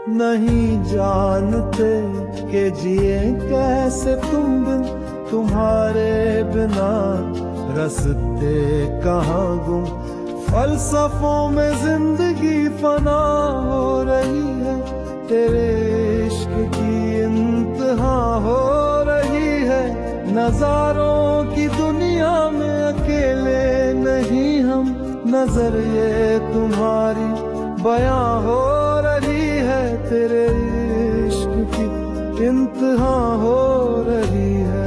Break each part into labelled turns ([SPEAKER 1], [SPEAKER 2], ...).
[SPEAKER 1] नहीं जानते कि जिए कैसे तुम बिन, तुम्हारे बिना रस्ते कहाँ गुम। फलसफों में जिंदगी फना हो रही है, तेरे इश्क की इंतहा हो रही है। नजारों की दुनिया में अकेले नहीं हम, नजर ये तुम्हारी बयां हो रही है। तेरे इश्क की इंतहा हो रही है।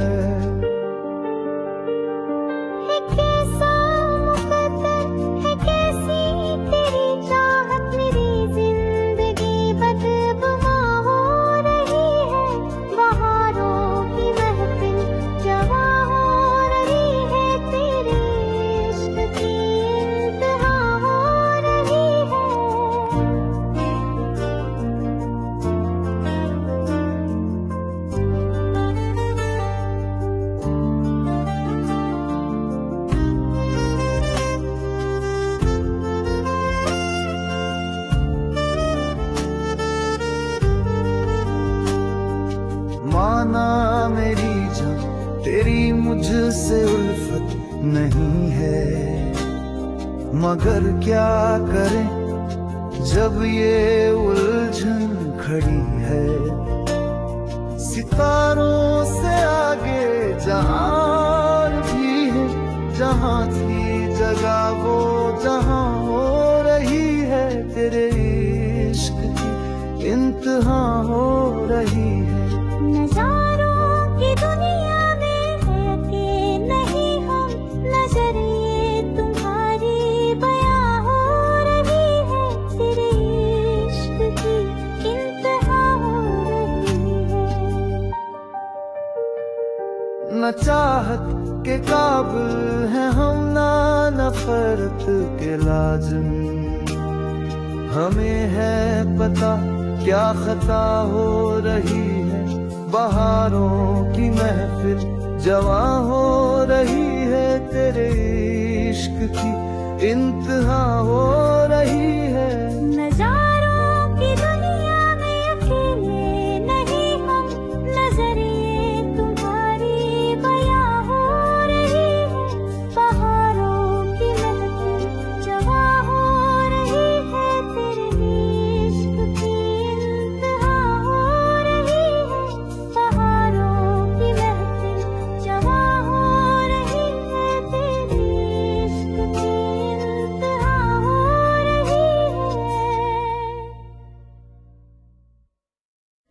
[SPEAKER 2] कैसा मुकद्दर है, कैसी तेरी चाहत, मेरी जिंदगी बदबुमा हो रही है। बहारों की महफिल जवां हो रही है, तेरे इश्क की इंतहा हो रही है।
[SPEAKER 1] माना मेरी जान, तेरी मुझसे उल्फत नहीं है, मगर क्या करें जब ये उलझन खड़ी है। सितारों से आगे जहां भी है, जहां थी जगह वो जहां हो रही है। तेरे इश्क की इंतहा हो रही है।
[SPEAKER 2] नजारों की दुनिया में है अकेले नहीं हम, नजर ये तुम्हारी बयां हो रही है। तेरे इश्क की इंतहा हो रही है।
[SPEAKER 1] न चाहत के काबिल हैं हम, ना नफरत के लाज़िम। हमें है पता क्या खता हो रही है। बहारों की महफिल जवां हो रही है, तेरे इश्क की इंतहा हो रही है।